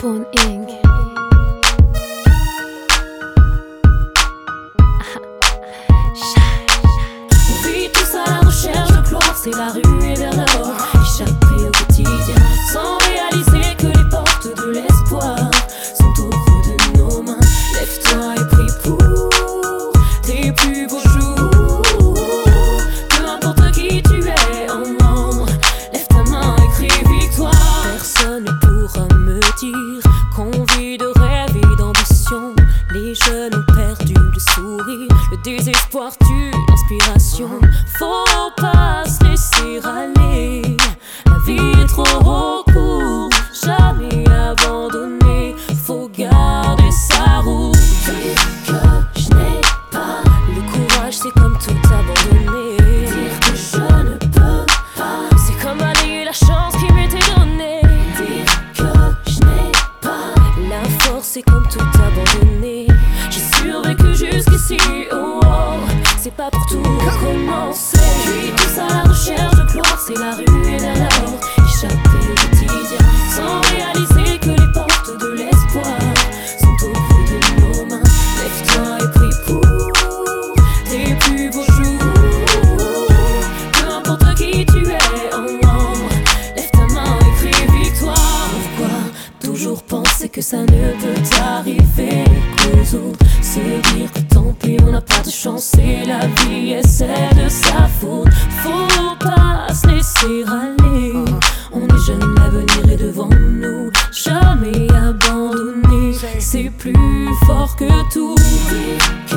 Bone Inc. On vit tous à la recherche de gloire, c'est la ruée vers l'or. Échapper au quotidien sans réaliser que les portes de l'espoir sont au creux de nos mains. Lève-toi et prie pour tes plus beaux jours. Peu importe qui tu es en nombre, lève ta main et crie victoire. Personne ne pourra me dire qu'on vit de rêve et d'ambition. Les jeunes ont perdu le sourire, le désespoir tue l'inspiration. Faut pas se laisser aller, la vie est trop courte, jamais abandonner. Faut garder sa route. Dire que je n'ai pas le courage, c'est comme tout abandonner. Dire que je ne peux pas, c'est comme balayer la chance qui m'était donnée. Dire que je n'ai pas la force, c'est comme tout abandonner. J'ai survécu jusqu'ici, oh, oh, c'est pas pour tout recommencer. Puis tous à la recherche de gloire, c'est la ruée vers l'or. Échapper au quotidien sans réaliser que les portes de l'espoir sont au bout de nos mains. Lève-toi et prie pour tes plus beaux jours. Peu importe qui tu es en nombre, lève ta main et crie victoire. Pourquoi toujours penser que ça ne peut t'arriver qu'aux autres? Se dire que tant pis, on n'a pas de chance et la vie est celle de sa faute. Faut pas se laisser aller, on est jeune, l'avenir est devant nous. Jamais abandonner, c'est plus fort que tout.